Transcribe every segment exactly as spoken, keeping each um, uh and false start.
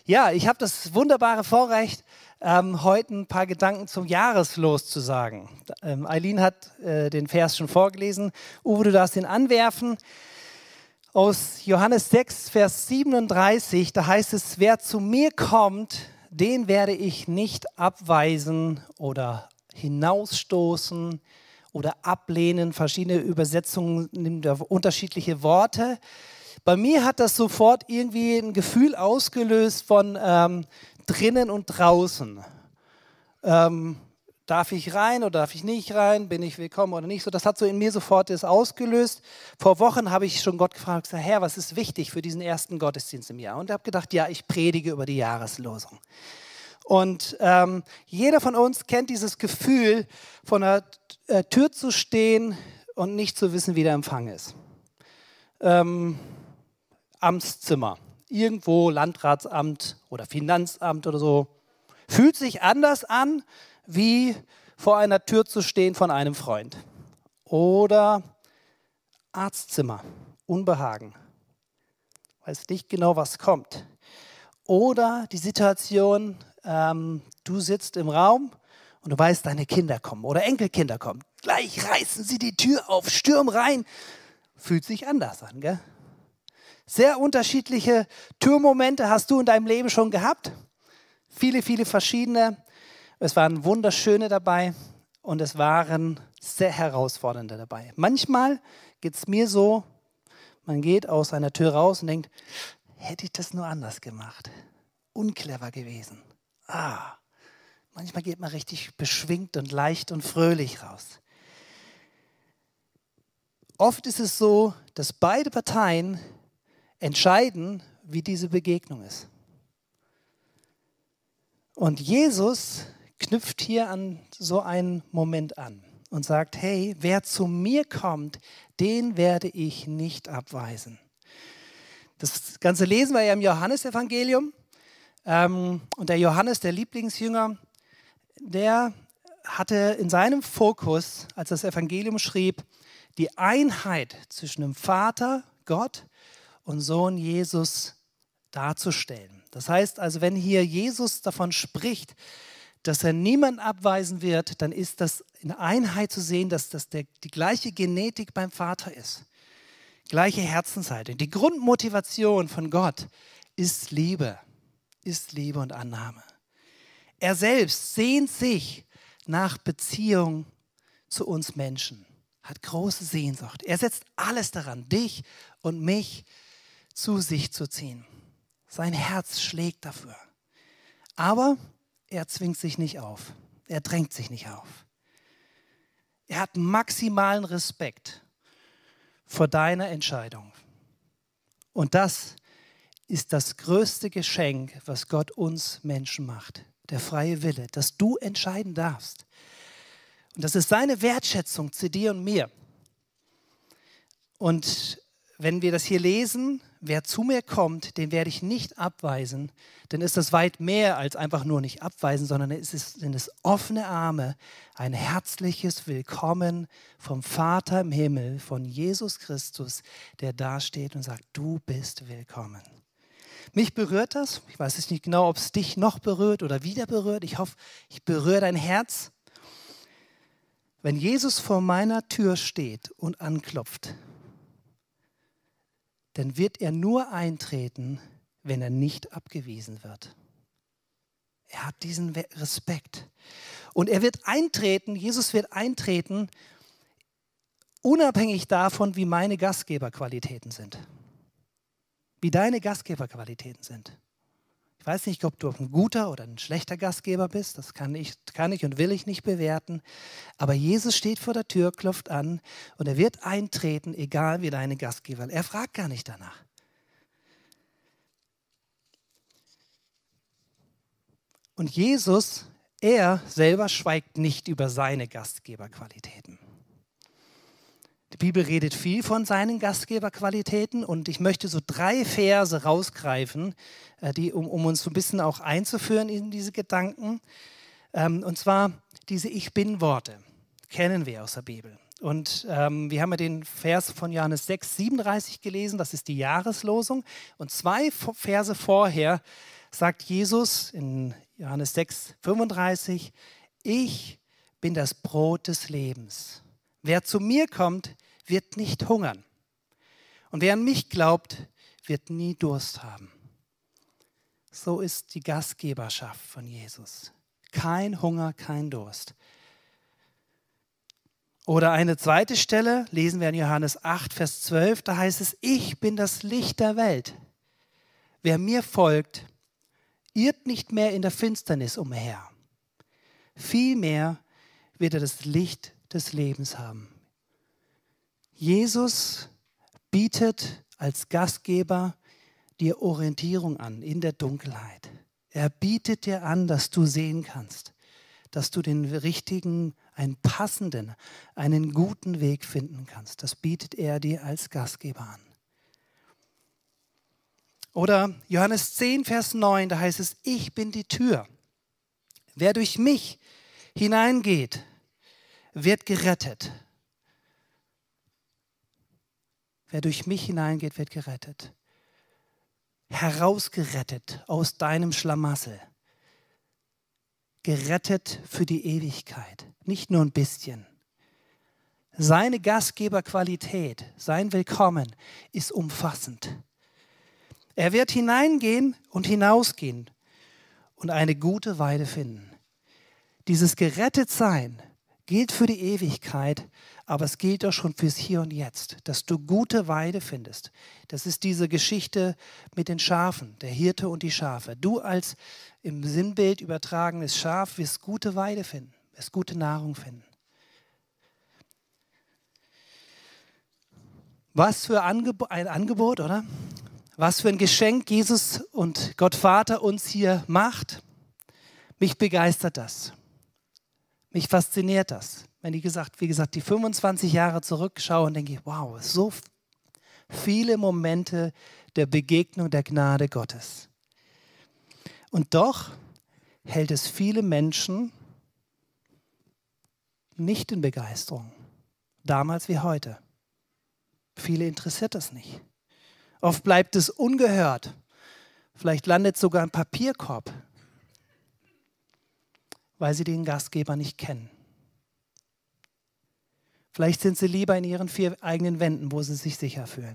Ja, ich habe das wunderbare Vorrecht, ähm, heute ein paar Gedanken zum Jahreslos zu sagen. Ähm, Eileen hat äh, den Vers schon vorgelesen. Uwe, du darfst ihn anwerfen. Aus Johannes sechs, Vers siebenunddreißig, da heißt es, wer zu mir kommt, den werde ich nicht abweisen oder hinausstoßen oder ablehnen. Verschiedene Übersetzungen nehmen da unterschiedliche Worte. Bei mir hat das sofort irgendwie ein Gefühl ausgelöst von ähm, drinnen und draußen. Ähm, darf ich rein oder darf ich nicht rein? Bin ich willkommen oder nicht? So, das hat so in mir sofort das ausgelöst. Vor Wochen habe ich schon Gott gefragt, gesagt, Herr, was ist wichtig für diesen ersten Gottesdienst im Jahr? Und ich habe gedacht, ja, ich predige über die Jahreslosung. Und ähm, jeder von uns kennt dieses Gefühl, vor einer äh, Tür zu stehen und nicht zu wissen, wie der Empfang ist. Ähm, Amtszimmer, irgendwo Landratsamt oder Finanzamt oder so, fühlt sich anders an, wie vor einer Tür zu stehen von einem Freund. Oder Arztzimmer, Unbehagen, weiß nicht genau, was kommt. Oder die Situation, ähm, du sitzt im Raum und du weißt, deine Kinder kommen oder Enkelkinder kommen. Gleich reißen sie die Tür auf, stürmen rein. Fühlt sich anders an, gell? Sehr unterschiedliche Türmomente hast du in deinem Leben schon gehabt. Viele, viele verschiedene. Es waren wunderschöne dabei und es waren sehr herausfordernde dabei. Manchmal geht es mir so, man geht aus einer Tür raus und denkt, hätte ich das nur anders gemacht? Unclever gewesen. Ah, manchmal geht man richtig beschwingt und leicht und fröhlich raus. Oft ist es so, dass beide Parteien entscheiden, wie diese Begegnung ist. Und Jesus knüpft hier an so einen Moment an und sagt, hey, wer zu mir kommt, den werde ich nicht abweisen. Das Ganze lesen wir ja im Johannesevangelium. Ähm, und der Johannes, der Lieblingsjünger, der hatte in seinem Fokus, als er das Evangelium schrieb, die Einheit zwischen dem Vater, Gott, und Sohn Jesus darzustellen. Das heißt also, wenn hier Jesus davon spricht, dass er niemanden abweisen wird, dann ist das in Einheit zu sehen, dass das der, die gleiche Genetik beim Vater ist. Gleiche Herzenshaltung. Die Grundmotivation von Gott ist Liebe, ist Liebe und Annahme. Er selbst sehnt sich nach Beziehung zu uns Menschen, hat große Sehnsucht. Er setzt alles daran, dich und mich zu sich zu ziehen. Sein Herz schlägt dafür. Aber er zwingt sich nicht auf. Er drängt sich nicht auf. Er hat maximalen Respekt vor deiner Entscheidung. Und das ist das größte Geschenk, was Gott uns Menschen macht. Der freie Wille, dass du entscheiden darfst. Und das ist seine Wertschätzung zu dir und mir. Und wenn wir das hier lesen, wer zu mir kommt, den werde ich nicht abweisen, dann ist das weit mehr als einfach nur nicht abweisen, sondern es sind es offene Arme, ein herzliches Willkommen vom Vater im Himmel, von Jesus Christus, der da steht und sagt, du bist willkommen. Mich berührt das. Ich weiß nicht genau, ob es dich noch berührt oder wieder berührt. Ich hoffe, ich berühre dein Herz. Wenn Jesus vor meiner Tür steht und anklopft, dann wird er nur eintreten, wenn er nicht abgewiesen wird. Er hat diesen Respekt. Und er wird eintreten, Jesus wird eintreten, unabhängig davon, wie meine Gastgeberqualitäten sind. Wie deine Gastgeberqualitäten sind. Ich weiß nicht, ob du ein guter oder ein schlechter Gastgeber bist, das kann ich, kann ich und will ich nicht bewerten. Aber Jesus steht vor der Tür, klopft an und er wird eintreten, egal wie deine Gastgeber. Er fragt gar nicht danach. Und Jesus, er selber schweigt nicht über seine Gastgeberqualitäten. Die Bibel redet viel von seinen Gastgeberqualitäten und ich möchte so drei Verse rausgreifen, die, um, um uns so ein bisschen auch einzuführen in diese Gedanken. Und zwar diese Ich-Bin-Worte, kennen wir aus der Bibel. Und ähm, wir haben ja den Vers von Johannes sechs, siebenunddreißig gelesen, das ist die Jahreslosung. Und zwei Verse vorher sagt Jesus in Johannes sechs, fünfunddreißig, ich bin das Brot des Lebens. Wer zu mir kommt, wird nicht hungern. Und wer an mich glaubt, wird nie Durst haben. So ist die Gastgeberschaft von Jesus. Kein Hunger, kein Durst. Oder eine zweite Stelle, lesen wir in Johannes acht, Vers zwölf, da heißt es, ich bin das Licht der Welt. Wer mir folgt, irrt nicht mehr in der Finsternis umher. Vielmehr wird er das Licht des Lebens haben. Jesus bietet als Gastgeber dir Orientierung an in der Dunkelheit. Er bietet dir an, dass du sehen kannst, dass du den richtigen, einen passenden, einen guten Weg finden kannst. Das bietet er dir als Gastgeber an. Oder Johannes zehn, Vers neun, da heißt es, ich bin die Tür. Wer durch mich hineingeht, wird gerettet. Wer durch mich hineingeht, wird gerettet. Herausgerettet aus deinem Schlamassel. Gerettet für die Ewigkeit. Nicht nur ein bisschen. Seine Gastgeberqualität, sein Willkommen ist umfassend. Er wird hineingehen und hinausgehen und eine gute Weide finden. Dieses Gerettetsein gilt für die Ewigkeit, aber es gilt auch schon fürs Hier und Jetzt, dass du gute Weide findest. Das ist diese Geschichte mit den Schafen, der Hirte und die Schafe. Du als im Sinnbild übertragenes Schaf wirst gute Weide finden, wirst gute Nahrung finden. Was für Angeb- ein Angebot, oder? Was für ein Geschenk Jesus und Gott Vater uns hier macht. Mich begeistert das. Mich fasziniert das. Wenn ich gesagt, wie gesagt, die fünfundzwanzig Jahre zurückschaue und denke, wow, so viele Momente der Begegnung der Gnade Gottes. Und doch hält es viele Menschen nicht in Begeisterung. Damals wie heute. Viele interessiert das nicht. Oft bleibt es ungehört. Vielleicht landet sogar ein Papierkorb, weil sie den Gastgeber nicht kennen. Vielleicht sind sie lieber in ihren vier eigenen Wänden, wo sie sich sicher fühlen.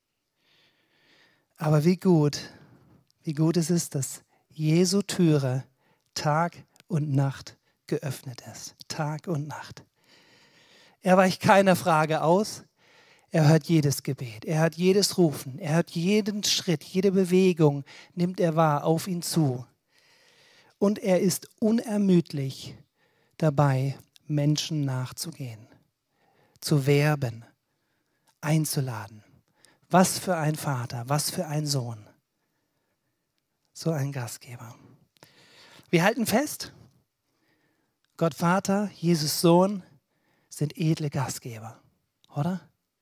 Aber wie gut, wie gut es ist, dass Jesu Türe Tag und Nacht geöffnet ist. Tag und Nacht. Er weicht keiner Frage aus. Er hört jedes Gebet, er hört jedes Rufen, er hört jeden Schritt, jede Bewegung nimmt er wahr auf ihn zu. Und er ist unermüdlich dabei, Menschen nachzugehen, zu werben, einzuladen. Was für ein Vater, was für ein Sohn. So ein Gastgeber. Wir halten fest, Gott Vater, Jesus Sohn sind edle Gastgeber, oder?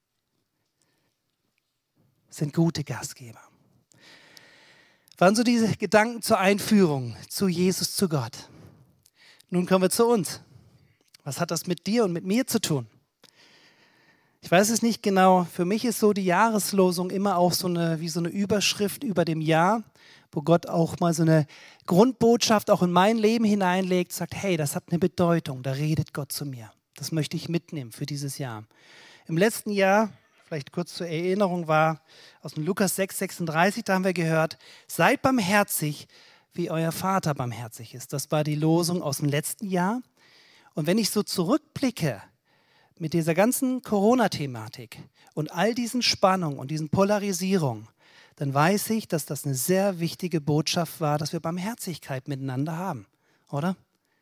Sind gute Gastgeber. Waren so diese Gedanken zur Einführung zu Jesus, zu Gott. Nun kommen wir zu uns. Was hat das mit dir und mit mir zu tun? Ich weiß es nicht genau. Für mich ist so die Jahreslosung immer auch so eine, wie so eine Überschrift über dem Jahr, wo Gott auch mal so eine Grundbotschaft auch in mein Leben hineinlegt, sagt, hey, das hat eine Bedeutung, da redet Gott zu mir. Das möchte ich mitnehmen für dieses Jahr. Im letzten Jahr, vielleicht kurz zur Erinnerung, war aus dem Lukas sechs, sechsunddreißig, da haben wir gehört, seid barmherzig, wie euer Vater barmherzig ist. Das war die Losung aus dem letzten Jahr. Und wenn ich so zurückblicke mit dieser ganzen Corona-Thematik und all diesen Spannungen und diesen Polarisierungen, dann weiß ich, dass das eine sehr wichtige Botschaft war, dass wir Barmherzigkeit miteinander haben, oder?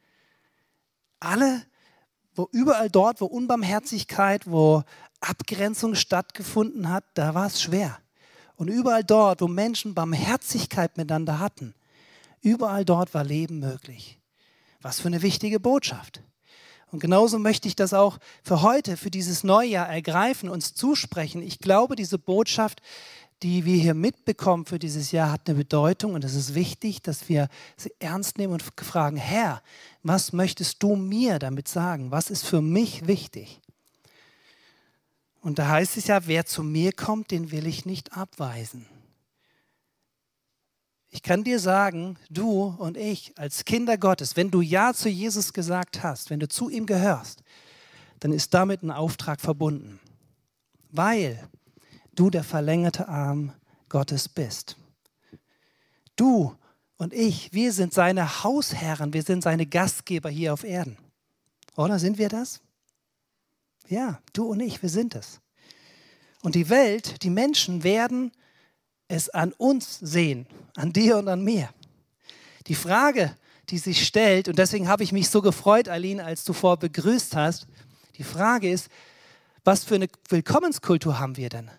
Alle, wo überall dort, wo Unbarmherzigkeit, wo Abgrenzung stattgefunden hat, da war es schwer. Und überall dort, wo Menschen Barmherzigkeit miteinander hatten, überall dort war Leben möglich. Was für eine wichtige Botschaft. Und genauso möchte ich das auch für heute, für dieses Neujahr ergreifen, uns zusprechen. Ich glaube, diese Botschaft, die wir hier mitbekommen für dieses Jahr, hat eine Bedeutung und es ist wichtig, dass wir sie ernst nehmen und fragen, Herr, was möchtest du mir damit sagen? Was ist für mich wichtig? Und da heißt es ja, wer zu mir kommt, den will ich nicht abweisen. Ich kann dir sagen, du und ich als Kinder Gottes, wenn du Ja zu Jesus gesagt hast, wenn du zu ihm gehörst, dann ist damit ein Auftrag verbunden, weil du der verlängerte Arm Gottes bist. Du und ich, wir sind seine Hausherren, wir sind seine Gastgeber hier auf Erden. Oder sind wir das? Ja, du und ich, wir sind es. Und die Welt, die Menschen werden es an uns sehen, an dir und an mir. Die Frage, die sich stellt, und deswegen habe ich mich so gefreut, Eileen, als du vorher begrüßt hast, die Frage ist, was für eine Willkommenskultur haben wir denn?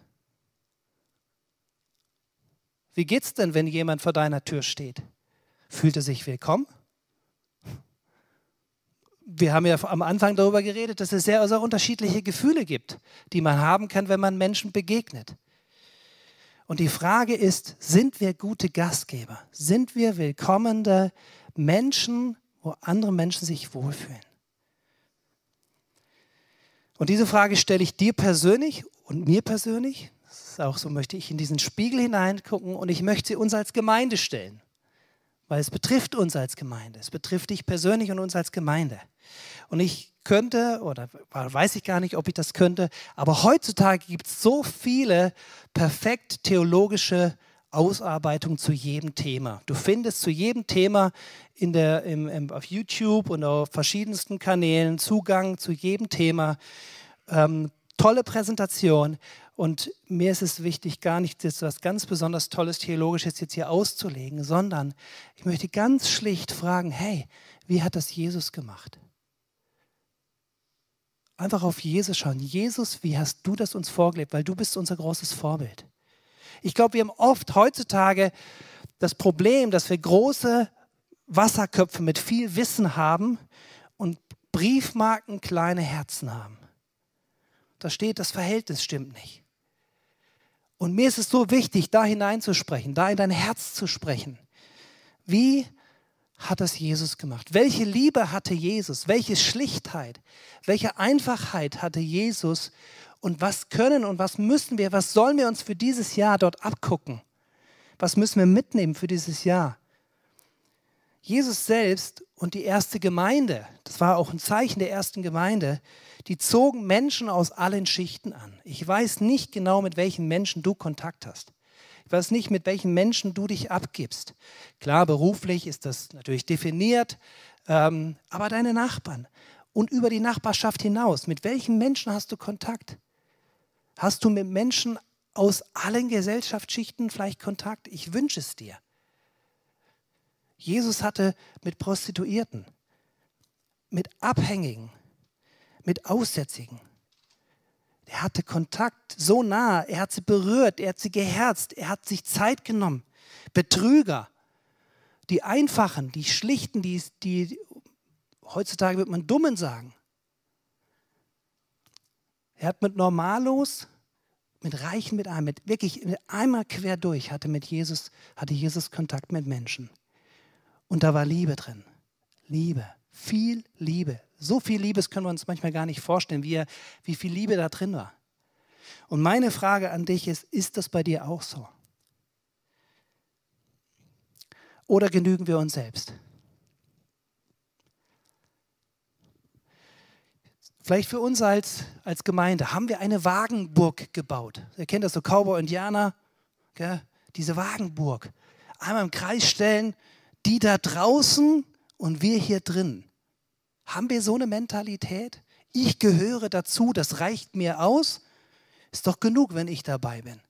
Wie geht's denn, wenn jemand vor deiner Tür steht? Fühlt er sich willkommen? Wir haben ja am Anfang darüber geredet, dass es sehr, sehr unterschiedliche Gefühle gibt, die man haben kann, wenn man Menschen begegnet. Und die Frage ist, sind wir gute Gastgeber? Sind wir willkommene Menschen, wo andere Menschen sich wohlfühlen? Und diese Frage stelle ich dir persönlich und mir persönlich. Das ist auch so, möchte ich in diesen Spiegel hineingucken und ich möchte sie uns als Gemeinde stellen. Weil es betrifft uns als Gemeinde. Es betrifft dich persönlich und uns als Gemeinde. Und ich könnte, oder weiß ich gar nicht, ob ich das könnte, aber heutzutage gibt es so viele perfekt theologische Ausarbeitungen zu jedem Thema. Du findest zu jedem Thema in der, im, im, auf YouTube und auf verschiedensten Kanälen Zugang zu jedem Thema. Ähm, tolle Präsentation. Und mir ist es wichtig, gar nicht etwas ganz besonders Tolles Theologisches jetzt hier auszulegen, sondern ich möchte ganz schlicht fragen, hey, wie hat das Jesus gemacht? Einfach auf Jesus schauen. Jesus, wie hast du das uns vorgelebt? Weil du bist unser großes Vorbild. Ich glaube, wir haben oft heutzutage das Problem, dass wir große Wasserköpfe mit viel Wissen haben und Briefmarken kleine Herzen haben. Da steht, das Verhältnis stimmt nicht. Und mir ist es so wichtig, da hineinzusprechen, da in dein Herz zu sprechen. Wie hat das Jesus gemacht? Welche Liebe hatte Jesus? Welche Schlichtheit? Welche Einfachheit hatte Jesus? Und was können und was müssen wir, was sollen wir uns für dieses Jahr dort abgucken? Was müssen wir mitnehmen für dieses Jahr? Jesus selbst und die erste Gemeinde, das war auch ein Zeichen der ersten Gemeinde, die zogen Menschen aus allen Schichten an. Ich weiß nicht genau, mit welchen Menschen du Kontakt hast. Ich weiß nicht, mit welchen Menschen du dich abgibst. Klar, beruflich ist das natürlich definiert, ähm, aber deine Nachbarn und über die Nachbarschaft hinaus, mit welchen Menschen hast du Kontakt? Hast du mit Menschen aus allen Gesellschaftsschichten vielleicht Kontakt? Ich wünsche es dir. Jesus hatte mit Prostituierten, mit Abhängigen, mit Aussätzigen. Er hatte Kontakt so nah, er hat sie berührt, er hat sie geherzt, er hat sich Zeit genommen. Betrüger, die Einfachen, die Schlichten, die, die heutzutage wird man Dummen sagen. Er hat mit Normalos, mit Reichen, mit Armen, mit wirklich einmal quer durch hatte mit Jesus, hatte Jesus Kontakt mit Menschen. Und da war Liebe drin. Liebe, viel Liebe. So viel Liebe können wir uns manchmal gar nicht vorstellen, wie, wie viel Liebe da drin war. Und meine Frage an dich ist, ist das bei dir auch so? Oder genügen wir uns selbst? Vielleicht für uns als, als Gemeinde haben wir eine Wagenburg gebaut. Ihr kennt das so, Cowboy-Indianer, gell? Diese Wagenburg. Einmal im Kreis stellen, die da draußen und wir hier drin. Haben wir so eine Mentalität? Ich gehöre dazu, das reicht mir aus. Ist doch genug, wenn ich dabei bin.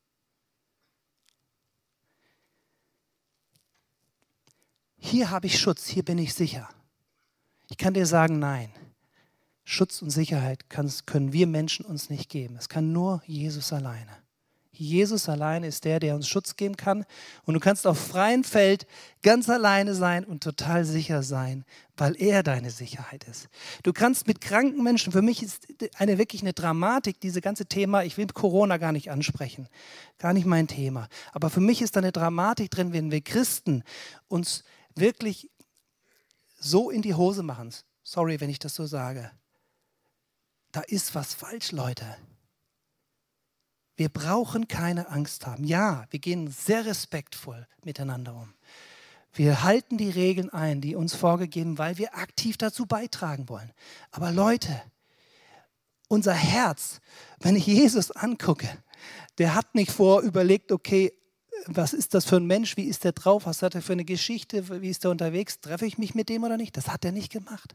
Hier habe ich Schutz, hier bin ich sicher. Ich kann dir sagen, nein. Schutz und Sicherheit können wir Menschen uns nicht geben. Es kann nur Jesus alleine. Jesus alleine ist der, der uns Schutz geben kann. Und du kannst auf freiem Feld ganz alleine sein und total sicher sein, weil er deine Sicherheit ist. Du kannst mit kranken Menschen, für mich ist eine wirklich eine Dramatik, diese ganze Thema, ich will Corona gar nicht ansprechen, gar nicht mein Thema. Aber für mich ist da eine Dramatik drin, wenn wir Christen uns wirklich so in die Hose machen. Sorry, wenn ich das so sage. Da ist was falsch, Leute. Wir brauchen keine Angst haben. Ja, wir gehen sehr respektvoll miteinander um. Wir halten die Regeln ein, die uns vorgegeben, weil wir aktiv dazu beitragen wollen. Aber Leute, unser Herz, wenn ich Jesus angucke, der hat nicht vor überlegt, okay, was ist das für ein Mensch, wie ist der drauf, was hat er für eine Geschichte, wie ist er unterwegs, treffe ich mich mit dem oder nicht? Das hat er nicht gemacht.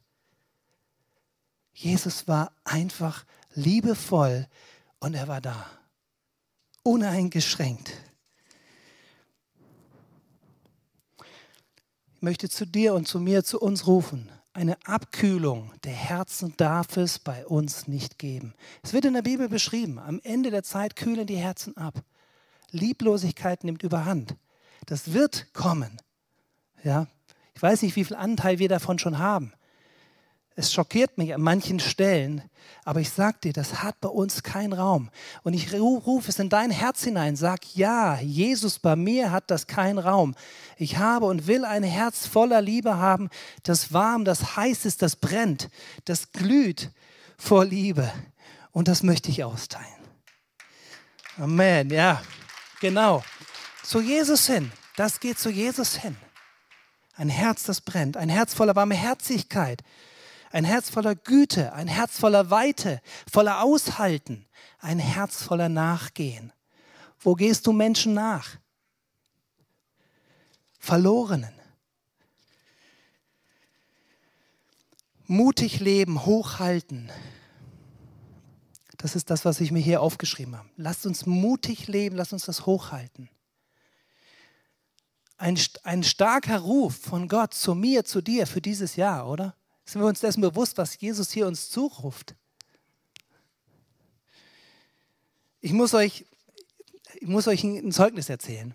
Jesus war einfach liebevoll und er war da, uneingeschränkt. Ich möchte zu dir und zu mir, zu uns rufen. Eine Abkühlung der Herzen darf es bei uns nicht geben. Es wird in der Bibel beschrieben, am Ende der Zeit kühlen die Herzen ab. Lieblosigkeit nimmt überhand. Das wird kommen. Ja? Ich weiß nicht, wie viel Anteil wir davon schon haben. Es schockiert mich an manchen Stellen, aber ich sage dir, das hat bei uns keinen Raum. Und ich rufe es in dein Herz hinein, sag ja, Jesus, bei mir hat das keinen Raum. Ich habe und will ein Herz voller Liebe haben, das warm, das heiß ist, das brennt, das glüht vor Liebe. Und das möchte ich austeilen. Amen, ja, genau. Zu Jesus hin, das geht zu Jesus hin. Ein Herz, das brennt, ein Herz voller Barmherzigkeit. Ein Herz voller Güte, ein Herz voller Weite, voller Aushalten, ein Herz voller Nachgehen. Wo gehst du Menschen nach? Verlorenen. Mutig leben, hochhalten. Das ist das, was ich mir hier aufgeschrieben habe. Lasst uns mutig leben, lasst uns das hochhalten. Ein, ein starker Ruf von Gott zu mir, zu dir für dieses Jahr, oder? Sind wir uns dessen bewusst, was Jesus hier uns zuruft? Ich muss euch, ich muss euch ein Zeugnis erzählen.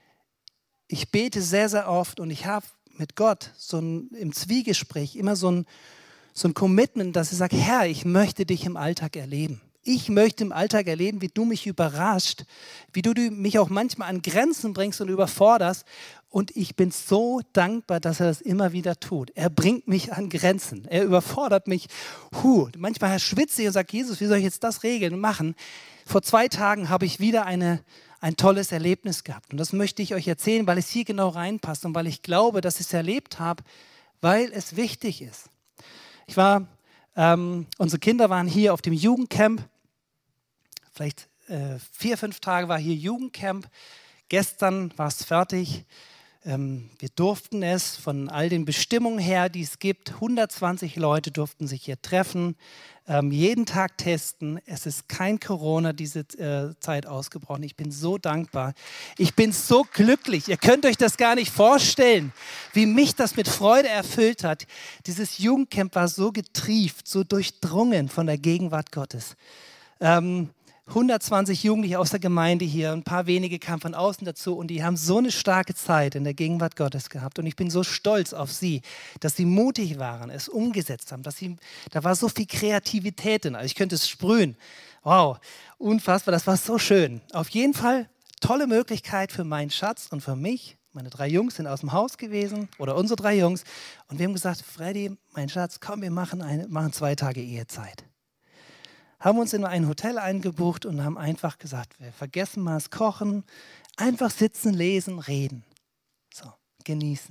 Ich bete sehr, sehr oft und ich habe mit Gott so ein, im Zwiegespräch immer so ein, so ein Commitment, dass ich sage, Herr, ich möchte dich im Alltag erleben. Ich möchte im Alltag erleben, wie du mich überrascht, wie du mich auch manchmal an Grenzen bringst und überforderst. Und ich bin so dankbar, dass er das immer wieder tut. Er bringt mich an Grenzen. Er überfordert mich. Huh, manchmal schwitze ich und sage, Jesus, wie soll ich jetzt das regeln und machen? Vor zwei Tagen habe ich wieder eine, ein tolles Erlebnis gehabt. Und das möchte ich euch erzählen, weil es hier genau reinpasst und weil ich glaube, dass ich es erlebt habe, weil es wichtig ist. Ich war, ähm, unsere Kinder waren hier auf dem Jugendcamp. Vielleicht äh, vier, fünf Tage war hier Jugendcamp. Gestern war es fertig. Ähm, wir durften es von all den Bestimmungen her, die es gibt. hundertzwanzig Leute durften sich hier treffen, ähm, jeden Tag testen. Es ist kein Corona diese äh, Zeit ausgebrochen. Ich bin so dankbar. Ich bin so glücklich. Ihr könnt euch das gar nicht vorstellen, wie mich das mit Freude erfüllt hat. Dieses Jugendcamp war so getrieft, so durchdrungen von der Gegenwart Gottes. Ähm, hundertzwanzig Jugendliche aus der Gemeinde hier, ein paar wenige kamen von außen dazu und die haben so eine starke Zeit in der Gegenwart Gottes gehabt und ich bin so stolz auf sie, dass sie mutig waren, es umgesetzt haben, dass sie, da war so viel Kreativität drin, also ich könnte es sprühen. Wow, unfassbar, das war so schön. Auf jeden Fall tolle Möglichkeit für meinen Schatz und für mich. Meine drei Jungs sind aus dem Haus gewesen oder unsere drei Jungs und wir haben gesagt, Freddy, mein Schatz, komm, wir machen, eine, machen zwei Tage Ehezeit. Haben uns in ein Hotel eingebucht und haben einfach gesagt, wir vergessen mal das Kochen, einfach sitzen, lesen, reden. So, genießen.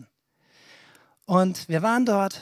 Und wir waren dort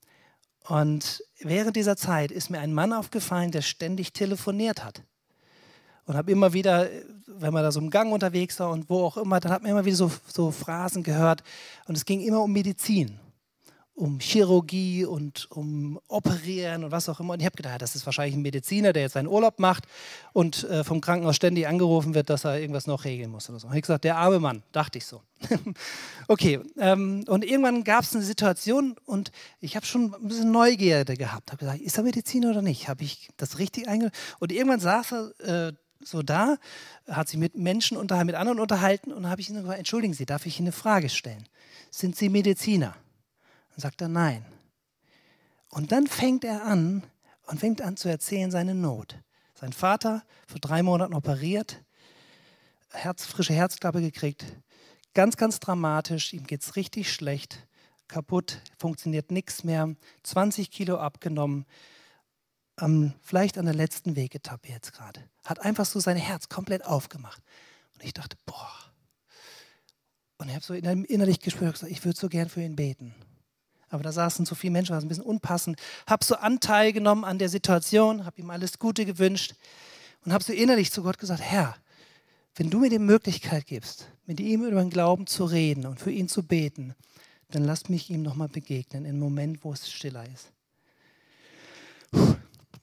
und während dieser Zeit ist mir ein Mann aufgefallen, der ständig telefoniert hat. Und habe immer wieder, wenn man da so im Gang unterwegs war und wo auch immer, dann hat man immer wieder so, so Phrasen gehört und es ging immer um Medizin. Um Chirurgie und um Operieren und was auch immer. Und ich habe gedacht, das ist wahrscheinlich ein Mediziner, der jetzt einen Urlaub macht und äh, vom Krankenhaus ständig angerufen wird, dass er irgendwas noch regeln muss oder so. Ich habe gesagt, der arme Mann, dachte ich so. Okay, ähm, und irgendwann gab es eine Situation und ich habe schon ein bisschen Neugierde gehabt. Habe gesagt, ist er Mediziner oder nicht? Habe ich das richtig einge... Und irgendwann saß er äh, so da, hat sich mit Menschen unterhalten, mit anderen unterhalten und habe ich ihn gesagt, entschuldigen Sie, darf ich Ihnen eine Frage stellen? Sind Sie Mediziner? Dann sagt er nein. Und dann fängt er an und fängt an zu erzählen seine Not. Sein Vater vor drei Monaten operiert, Herz, frische Herzklappe gekriegt, ganz, ganz dramatisch, ihm geht es richtig schlecht, kaputt, funktioniert nichts mehr, zwanzig Kilo abgenommen, ähm, vielleicht an der letzten Wegetappe jetzt gerade. Hat einfach so sein Herz komplett aufgemacht. Und ich dachte, boah. Und ich habe so innerlich gespürt, ich würde so gern für ihn beten. Aber da saßen so viele Menschen, war es ein bisschen unpassend. Habe so Anteil genommen an der Situation, habe ihm alles Gute gewünscht und habe so innerlich zu Gott gesagt, Herr, wenn du mir die Möglichkeit gibst, mit ihm über den Glauben zu reden und für ihn zu beten, dann lass mich ihm nochmal begegnen, im Moment, wo es stiller ist. Puh.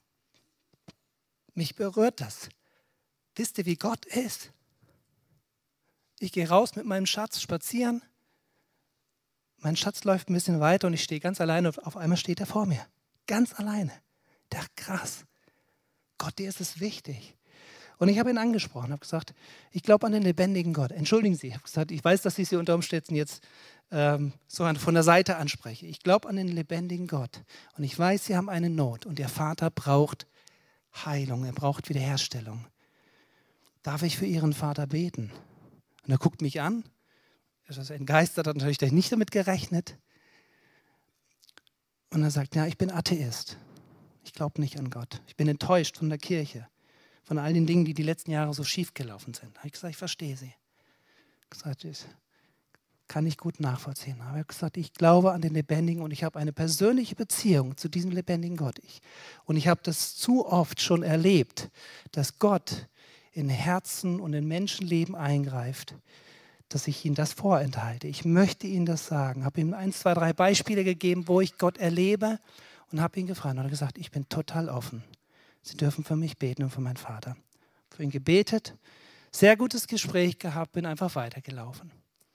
Mich berührt das. Wisst ihr, wie Gott ist? Ich gehe raus mit meinem Schatz spazieren. Mein Schatz läuft ein bisschen weiter und ich stehe ganz alleine und auf einmal steht er vor mir. Ganz alleine. Ich dachte, krass. Gott, dir ist es wichtig. Und ich habe ihn angesprochen, habe gesagt, ich glaube an den lebendigen Gott. Entschuldigen Sie, ich habe gesagt, ich weiß, dass ich Sie unter Umständen jetzt ähm, so von der Seite anspreche. Ich glaube an den lebendigen Gott. Und ich weiß, Sie haben eine Not und Ihr Vater braucht Heilung, er braucht Wiederherstellung. Darf ich für Ihren Vater beten? Und er guckt mich an. Er ist entgeistert, hat natürlich nicht damit gerechnet. Und er sagt, ja, ich bin Atheist. Ich glaube nicht an Gott. Ich bin enttäuscht von der Kirche, von all den Dingen, die die letzten Jahre so schief gelaufen sind. Da habe ich gesagt, ich verstehe sie. Ich habe gesagt, das kann ich gut nachvollziehen. Aber ich habe gesagt, ich glaube an den Lebendigen und ich habe eine persönliche Beziehung zu diesem lebendigen Gott. Ich, und ich habe das zu oft schon erlebt, dass Gott in Herzen und in Menschenleben eingreift, dass ich Ihnen das vorenthalte. Ich möchte Ihnen das sagen. Habe ihm eins, zwei, drei Beispiele gegeben, wo ich Gott erlebe und habe ihn gefragt. Und er hat gesagt, ich bin total offen. Sie dürfen für mich beten und für meinen Vater. Für ihn gebetet, sehr gutes Gespräch gehabt, bin einfach weitergelaufen.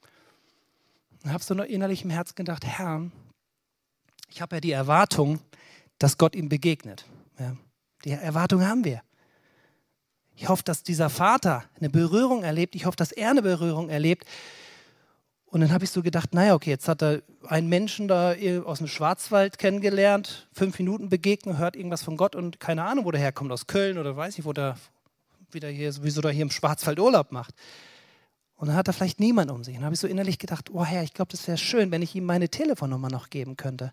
Und habe so nur innerlich im Herzen gedacht, Herr, ich habe ja die Erwartung, dass Gott ihm begegnet. Ja, die Erwartung haben wir. Ich hoffe, dass dieser Vater eine Berührung erlebt. Ich hoffe, dass er eine Berührung erlebt. Und dann habe ich so gedacht, naja, okay, jetzt hat er einen Menschen da aus dem Schwarzwald kennengelernt, fünf Minuten begegnet, hört irgendwas von Gott und keine Ahnung, wo der herkommt, aus Köln oder weiß ich, wo der wieder hier, sowieso da hier im Schwarzwald Urlaub macht. Und dann hat er vielleicht niemand um sich. Und dann habe ich so innerlich gedacht, oh Herr, ich glaube, das wäre schön, wenn ich ihm meine Telefonnummer noch geben könnte.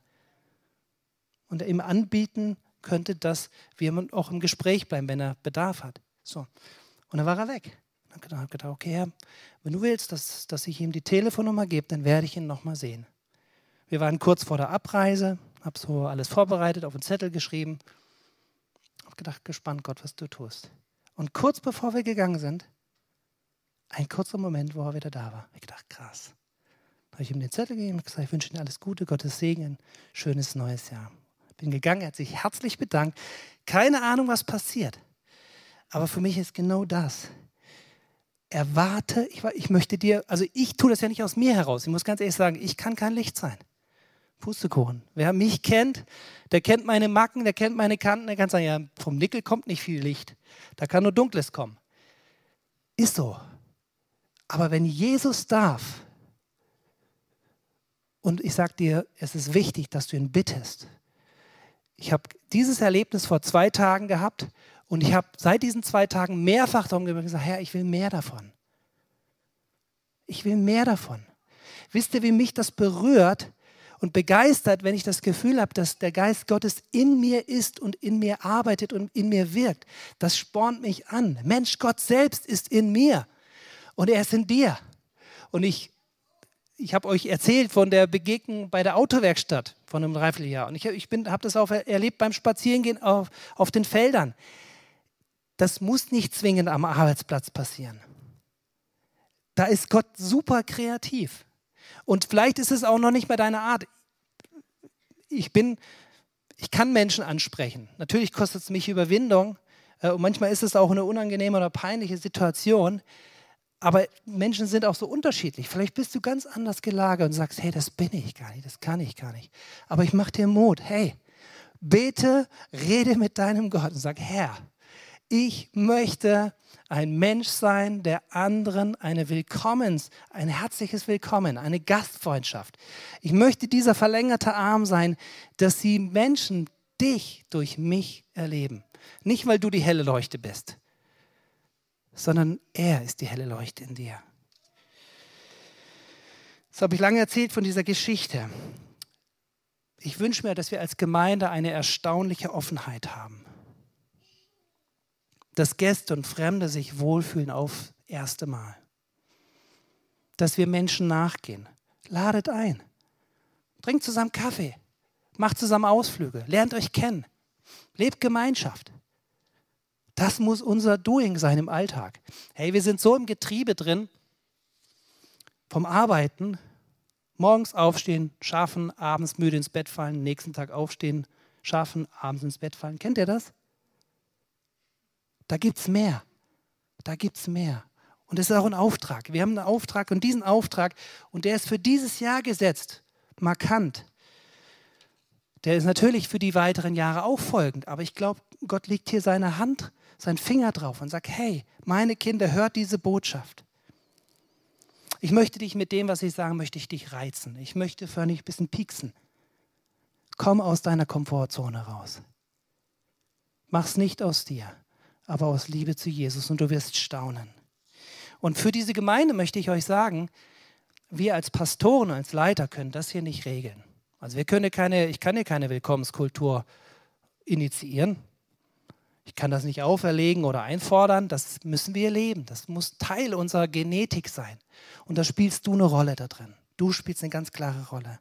Und ihm anbieten könnte, dass wir auch im Gespräch bleiben, wenn er Bedarf hat. So. Und dann war er weg. Dann habe ich gedacht, okay, Herr, wenn du willst, dass, dass ich ihm die Telefonnummer gebe, dann werde ich ihn nochmal sehen. Wir waren kurz vor der Abreise, habe so alles vorbereitet, auf einen Zettel geschrieben. Habe gedacht, gespannt, Gott, was du tust. Und kurz bevor wir gegangen sind, ein kurzer Moment, wo er wieder da war. Ich dachte, krass. Da habe ich ihm den Zettel gegeben und gesagt, ich wünsche Ihnen alles Gute, Gottes Segen, ein schönes neues Jahr. Bin gegangen, er hat sich herzlich bedankt. Keine Ahnung, was passiert. Aber für mich ist genau das. Erwarte, ich, ich möchte dir, also ich tue das ja nicht aus mir heraus. Ich muss ganz ehrlich sagen, ich kann kein Licht sein. Pustekuchen. Wer mich kennt, der kennt meine Macken, der kennt meine Kanten, der kann sagen, ja, vom Nickel kommt nicht viel Licht. Da kann nur Dunkles kommen. Ist so. Aber wenn Jesus darf, und ich sage dir, es ist wichtig, dass du ihn bittest. Ich habe dieses Erlebnis vor zwei Tagen gehabt und ich habe seit diesen zwei Tagen mehrfach darum gesagt, Herr, ich will mehr davon. Ich will mehr davon. Wisst ihr, wie mich das berührt und begeistert, wenn ich das Gefühl habe, dass der Geist Gottes in mir ist und in mir arbeitet und in mir wirkt? Das spornt mich an. Mensch, Gott selbst ist in mir und er ist in dir. Und ich, ich habe euch erzählt von der Begegnung bei der Autowerkstatt von einem Dreivierteljahr. Und ich, ich habe das auch erlebt beim Spazierengehen auf, auf den Feldern. Das muss nicht zwingend am Arbeitsplatz passieren. Da ist Gott super kreativ. Und vielleicht ist es auch noch nicht mehr deine Art. Ich bin, ich kann Menschen ansprechen. Natürlich kostet es mich Überwindung. Und manchmal ist es auch eine unangenehme oder peinliche Situation. Aber Menschen sind auch so unterschiedlich. Vielleicht bist du ganz anders gelagert und sagst, hey, das bin ich gar nicht, das kann ich gar nicht. Aber ich mache dir Mut. Hey, bete, rede mit deinem Gott und sag, Herr, ich möchte ein Mensch sein, der anderen eine Willkommens, ein herzliches Willkommen, eine Gastfreundschaft. Ich möchte dieser verlängerte Arm sein, dass die Menschen dich durch mich erleben. Nicht, weil du die helle Leuchte bist, sondern er ist die helle Leuchte in dir. Das habe ich lange erzählt von dieser Geschichte. Ich wünsche mir, dass wir als Gemeinde eine erstaunliche Offenheit haben. dass Gäste und Fremde sich wohlfühlen auf erste Mal. Dass wir Menschen nachgehen. Ladet ein. Trinkt zusammen Kaffee. Macht zusammen Ausflüge. Lernt euch kennen. Lebt Gemeinschaft. Das muss unser Doing sein im Alltag. Hey, wir sind so im Getriebe drin, vom Arbeiten, morgens aufstehen, schaffen, abends müde ins Bett fallen, nächsten Tag aufstehen, schaffen, abends ins Bett fallen. Kennt ihr das? Da gibt es mehr. Da gibt es mehr. Und es ist auch ein Auftrag. Wir haben einen Auftrag und diesen Auftrag, und der ist für dieses Jahr gesetzt, markant. Der ist natürlich für die weiteren Jahre auch folgend, aber ich glaube, Gott legt hier seine Hand, seinen Finger drauf und sagt, hey, meine Kinder, hört diese Botschaft. Ich möchte dich mit dem, was ich sage, möchte ich dich reizen. Ich möchte für dich ein bisschen pieksen. Komm aus deiner Komfortzone raus. Mach's nicht aus dir, aber aus Liebe zu Jesus, und du wirst staunen. Und für diese Gemeinde möchte ich euch sagen, wir als Pastoren, als Leiter können das hier nicht regeln. Also wir können keine, ich kann hier keine Willkommenskultur initiieren. Ich kann das nicht auferlegen oder einfordern, das müssen wir leben. Das muss Teil unserer Genetik sein. Und da spielst du eine Rolle da drin. Du spielst eine ganz klare Rolle.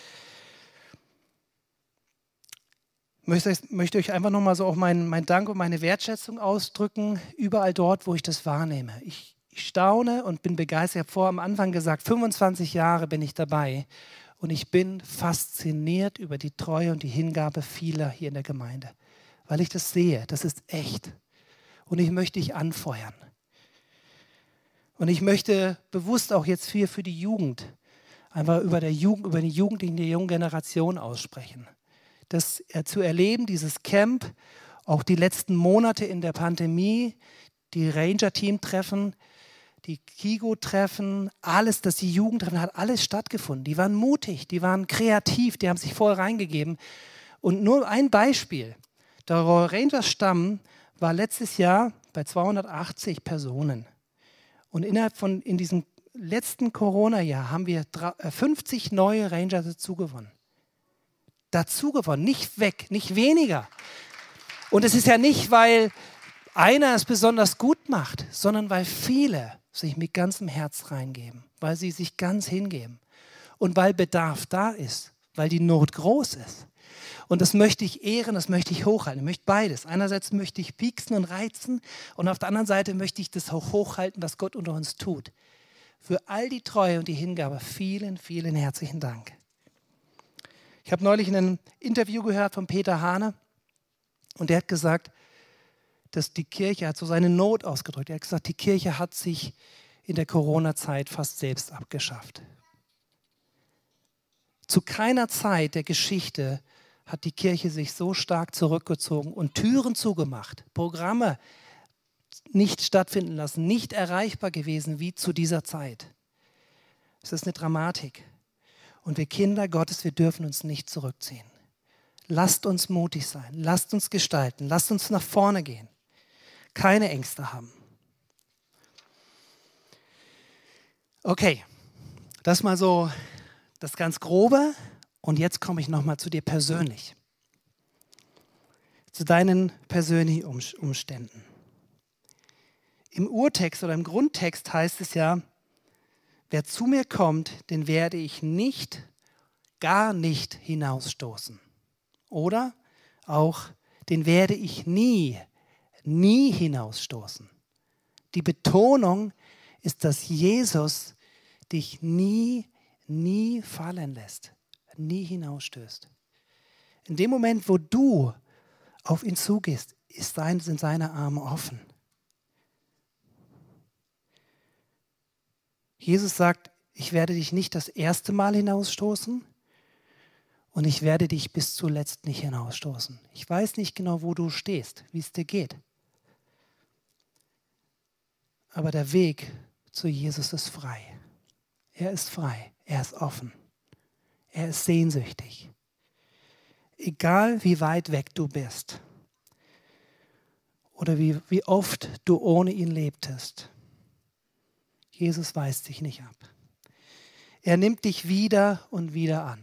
Ich möchte, möchte euch einfach nochmal so auch meinen mein Dank und meine Wertschätzung ausdrücken, überall dort, wo ich das wahrnehme. Ich, ich staune und bin begeistert. Ich habe vor am Anfang gesagt, fünfundzwanzig Jahre bin ich dabei und ich bin fasziniert über die Treue und die Hingabe vieler hier in der Gemeinde. Weil ich das sehe, das ist echt. Und ich möchte dich anfeuern. Und ich möchte bewusst auch jetzt hier für die Jugend, einfach über, der Jugend, über die Jugendlichen der jungen Generation aussprechen. Das äh, zu erleben, dieses Camp, auch die letzten Monate in der Pandemie, die Ranger-Team-Treffen, die Kigo-Treffen, alles, das die Jugend treffen, hat alles stattgefunden. Die waren mutig, die waren kreativ, die haben sich voll reingegeben. Und nur ein Beispiel. Der Rangers-Stamm war letztes Jahr bei zweihundertachtzig Personen. Und innerhalb von in diesem letzten Corona-Jahr haben wir fünfzig neue Ranger dazugewonnen. Dazugewonnen, nicht weg, nicht weniger. Und es ist ja nicht, weil einer es besonders gut macht, sondern weil viele sich mit ganzem Herz reingeben, weil sie sich ganz hingeben und weil Bedarf da ist, weil die Not groß ist. Und das möchte ich ehren, das möchte ich hochhalten. Ich möchte beides. Einerseits möchte ich pieksen und reizen und auf der anderen Seite möchte ich das auch hochhalten, was Gott unter uns tut. Für all die Treue und die Hingabe vielen, vielen herzlichen Dank. Ich habe neulich ein Interview gehört von Peter Hane und der hat gesagt, dass die Kirche, hat so seine Not ausgedrückt. Er hat gesagt, die Kirche hat sich in der Corona-Zeit fast selbst abgeschafft. Zu keiner Zeit der Geschichte hat die Kirche sich so stark zurückgezogen und Türen zugemacht, Programme nicht stattfinden lassen, nicht erreichbar gewesen wie zu dieser Zeit. Es ist eine Dramatik. Und wir Kinder Gottes, wir dürfen uns nicht zurückziehen. Lasst uns mutig sein, lasst uns gestalten, lasst uns nach vorne gehen. Keine Ängste haben. Okay, das mal so das ganz Grobe. Und jetzt komme ich nochmal zu dir persönlich. Zu deinen persönlichen Umständen. Im Urtext oder im Grundtext heißt es ja, wer zu mir kommt, den werde ich nicht, gar nicht hinausstoßen. Oder auch, den werde ich nie, nie hinausstoßen. Die Betonung ist, dass Jesus dich nie, nie fallen lässt, nie hinausstößt. In dem Moment, wo du auf ihn zugehst, ist sein, sind seine Arme offen. Jesus sagt, ich werde dich nicht das erste Mal hinausstoßen und ich werde dich bis zuletzt nicht hinausstoßen. Ich weiß nicht genau, wo du stehst, wie es dir geht. Aber der Weg zu Jesus ist frei. Er ist frei, er ist offen, er ist sehnsüchtig. Egal wie weit weg du bist oder wie, wie oft du ohne ihn lebtest, Jesus weist dich nicht ab. Er nimmt dich wieder und wieder an.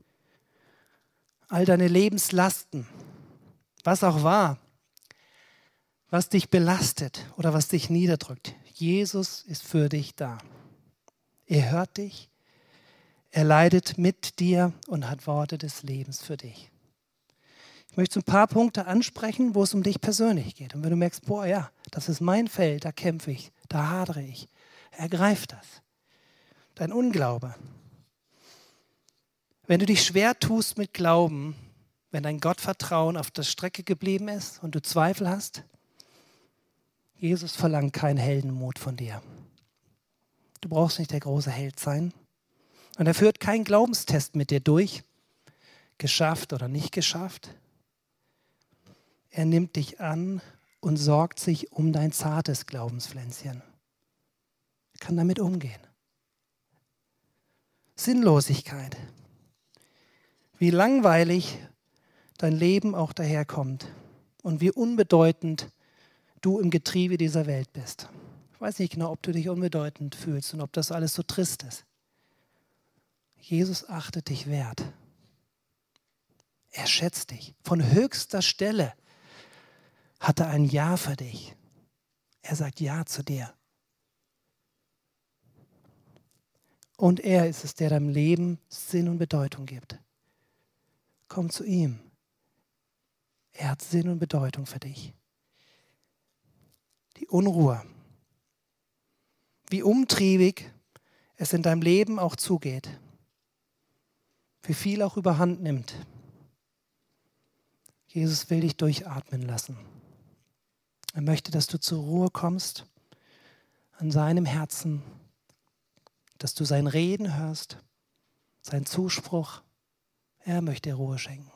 All deine Lebenslasten, was auch war, was dich belastet oder was dich niederdrückt. Jesus ist für dich da. Er hört dich, er leidet mit dir und hat Worte des Lebens für dich. Ich möchte ein paar Punkte ansprechen, wo es um dich persönlich geht. Und wenn du merkst, boah, ja, das ist mein Feld, da kämpfe ich, da hadere ich, ergreif das. Dein Unglaube. Wenn du dich schwer tust mit Glauben, wenn dein Gottvertrauen auf der Strecke geblieben ist und du Zweifel hast, Jesus verlangt keinen Heldenmut von dir. Du brauchst nicht der große Held sein. Und er führt keinen Glaubenstest mit dir durch, geschafft oder nicht geschafft. Er nimmt dich an und sorgt sich um dein zartes Glaubenspflänzchen. Er kann damit umgehen. Sinnlosigkeit. Wie langweilig dein Leben auch daherkommt und wie unbedeutend du im Getriebe dieser Welt bist. Ich weiß nicht genau, ob du dich unbedeutend fühlst und ob das alles so trist ist. Jesus achtet dich wert. Er schätzt dich. Von höchster Stelle hat er ein Ja für dich. Er sagt Ja zu dir. Und er ist es, der deinem Leben Sinn und Bedeutung gibt. Komm zu ihm. Er hat Sinn und Bedeutung für dich. Die Unruhe. Wie umtriebig es in deinem Leben auch zugeht. Wie viel auch überhand nimmt. Jesus will dich durchatmen lassen. Er möchte, dass du zur Ruhe kommst an seinem Herzen, dass du sein Reden hörst, sein Zuspruch. Er möchte dir Ruhe schenken.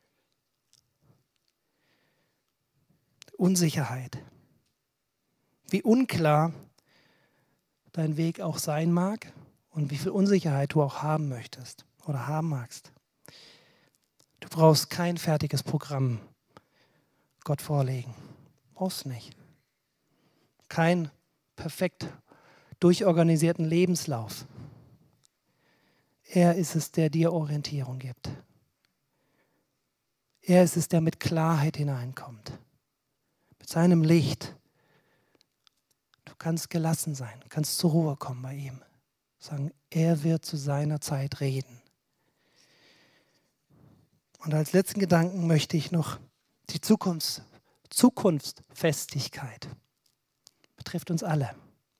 Unsicherheit. Wie unklar dein Weg auch sein mag und wie viel Unsicherheit du auch haben möchtest oder haben magst. Du brauchst kein fertiges Programm Gott vorlegen. Brauchst nicht. Kein perfekt durchorganisierten Lebenslauf. Er ist es, der dir Orientierung gibt. Er ist es, der mit Klarheit hineinkommt. Mit seinem Licht. Du kannst gelassen sein, kannst zur Ruhe kommen bei ihm. Sagen, er wird zu seiner Zeit reden. Und als letzten Gedanken möchte ich noch die Zukunfts- Zukunftsfestigkeit. Betrifft uns alle.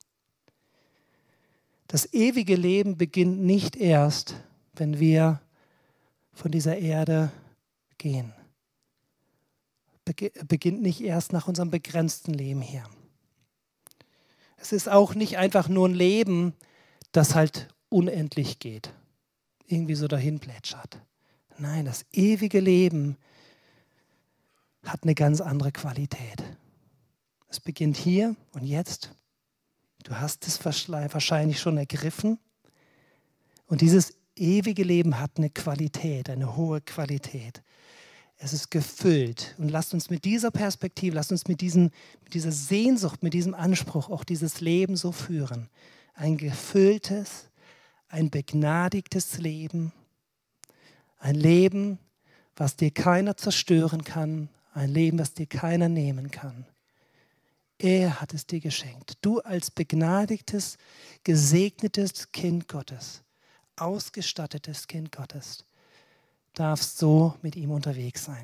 Das ewige Leben beginnt nicht erst, wenn wir von dieser Erde gehen. Be- beginnt nicht erst nach unserem begrenzten Leben hier. Es ist auch nicht einfach nur ein Leben, das halt unendlich geht. Irgendwie so dahin plätschert. Nein, das ewige Leben hat eine ganz andere Qualität. Es beginnt hier und jetzt. Du hast es wahrscheinlich schon ergriffen. Und dieses ewige Leben hat eine Qualität, eine hohe Qualität. Es ist gefüllt. Und lasst uns mit dieser Perspektive, lasst uns mit, diesen, mit dieser Sehnsucht, mit diesem Anspruch auch dieses Leben so führen. Ein gefülltes, ein begnadigtes Leben. Ein Leben, was dir keiner zerstören kann. Ein Leben, was dir keiner nehmen kann. Er hat es dir geschenkt. Du als begnadigtes, gesegnetes Kind Gottes, ausgestattetes Kind Gottes, darfst so mit ihm unterwegs sein.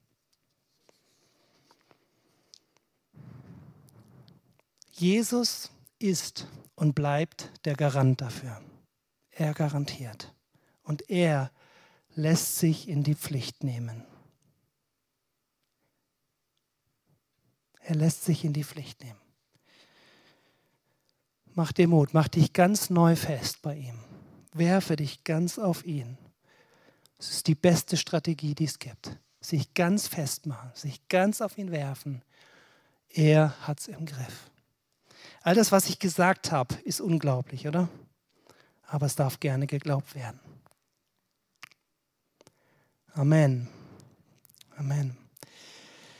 Jesus ist und bleibt der Garant dafür. Er garantiert. Und er lässt sich in die Pflicht nehmen. Er lässt sich in die Pflicht nehmen. Mach dir Mut, mach dich ganz neu fest bei ihm. Werfe dich ganz auf ihn. Es ist die beste Strategie, die es gibt. Sich ganz festmachen, sich ganz auf ihn werfen. Er hat es im Griff. All das, was ich gesagt habe, ist unglaublich, oder? Aber es darf gerne geglaubt werden. Amen. Amen.